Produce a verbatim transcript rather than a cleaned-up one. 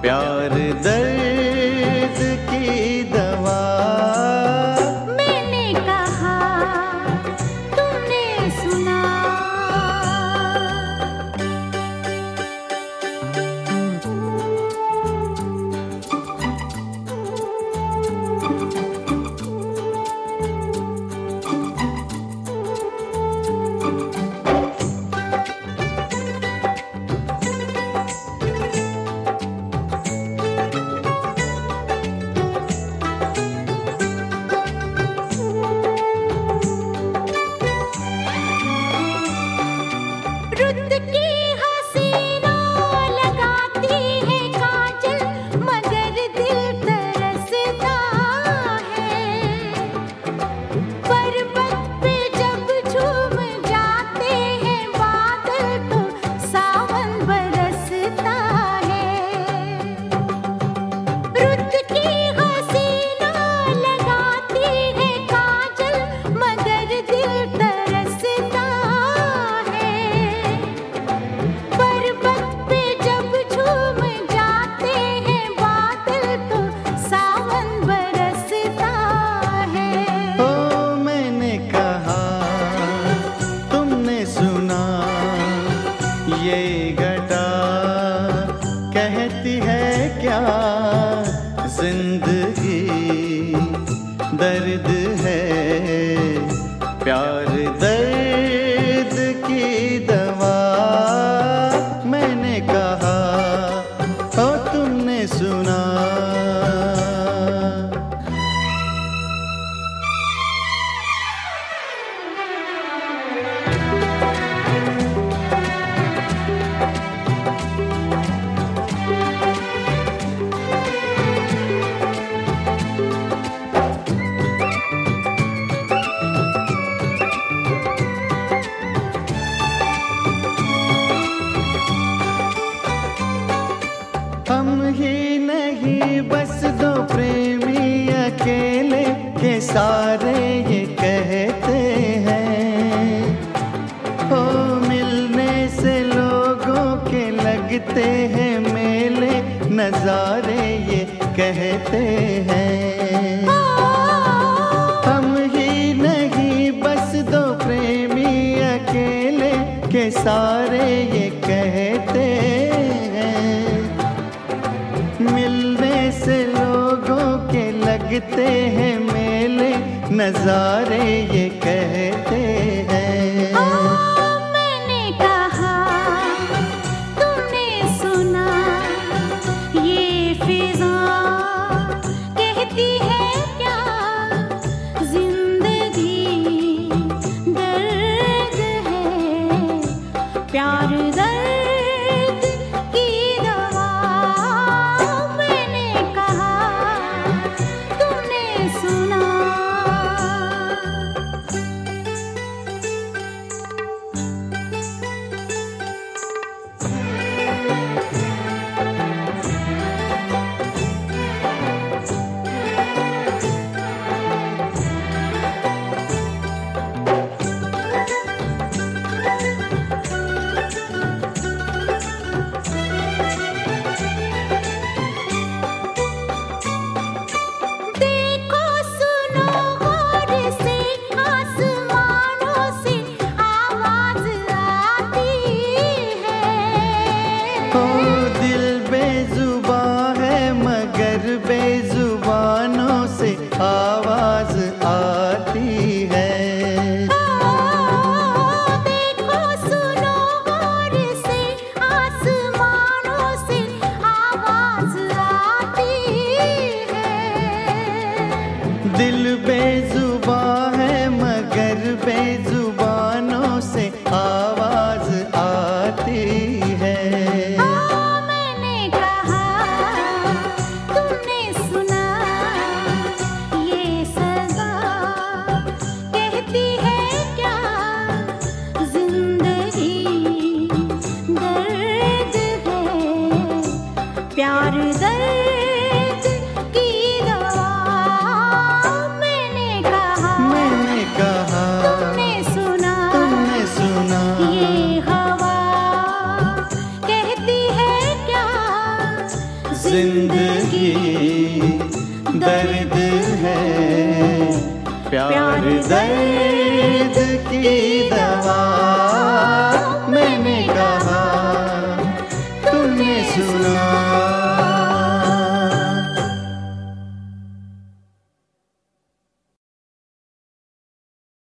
प्यार दर्द की दवा। मैंने कहा तुमने सुना। रुत की हसीना लगाती है काजल, मगर दिल तरसता है। पर्वत पे जब झूम जाते हैं बादल तो सावन बरसता है। रुत की हसीना लगाती है काजल, मगर दिल तरसता है। पर्वत पे जब झूम जाते हैं बादल तो सावन बरसता है। ओ मैंने कहा तुमने सुना, ये घटा कहती है क्या, जिंदगी दर्द है, प्यार दर्द की दवा। मैंने कहा ओ तुमने सुना। हम ही नहीं बस दो प्रेमी अकेले के सारे ये कहते हैं। ओ मिलने से लोगों के लगते हैं मेले, नजारे ये कहते हैं। हम ही नहीं बस दो प्रेमी अकेले के सारे ये कहते हैं। मिलने से लोगों के लगते हैं मेले, नजारे ये कहते हैं। मैंने कहा तुमने सुना, ये फिजा कहती है क्या, जिंदगी दर्द है, प्यार दर्द की दवा। मैंने कहा तुमने सुना। देखो सुनो गौर से, आसमानों से आवाज आती है। ओ दिल बेजुबान है मगर बेजुबानों से आवाज आती है। देखो सुनो गौर से, आसमानों से आवाज आती है। दिल बेजुबान है मगर बेजुबानों से आवाज आती है। मैंने कहा तुमने सुना, ये सदा कहती है क्या, जिंदगी दर्द है, प्यार दर्द की दवा। मैंने कहा मैंने कहा तुमने सुना, तुमने सुना, ये हवा कहती है क्या, जिंदगी दर्द है, प्यार दर्द की दवा। मैंने कहा तुमने सुना।